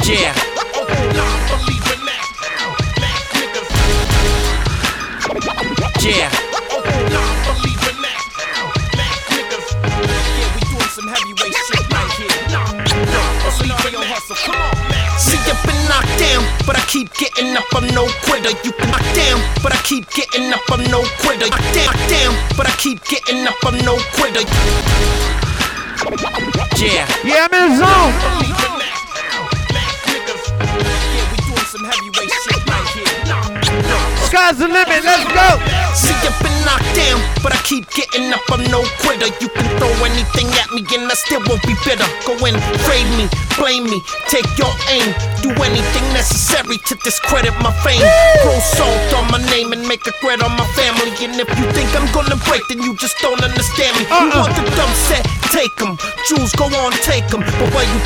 Yeah. Yeah. We doing some heavyweight shit right here. See, I've been knocked down, but I keep getting up, I'm no quitter. You can knock down, but I keep getting up, I'm no quitter. Knocked down, but I keep getting up, I'm no quitter. Yeah. Yeah, I'm in the zone. We doing some heavyweight shit right here. Sky's the limit, let's go. See, I've been knocked down, but I keep getting up, I'm no quitter. You can throw anything at me and I still won't be bitter. Go and trade me, blame me, take your aim. Do anything necessary to discredit my fame. Throw salt on my name and make a threat on my family. And if you think I'm gonna break, then you just don't understand me. You want the dumb set, take them. Jewels, go on, take them. But where you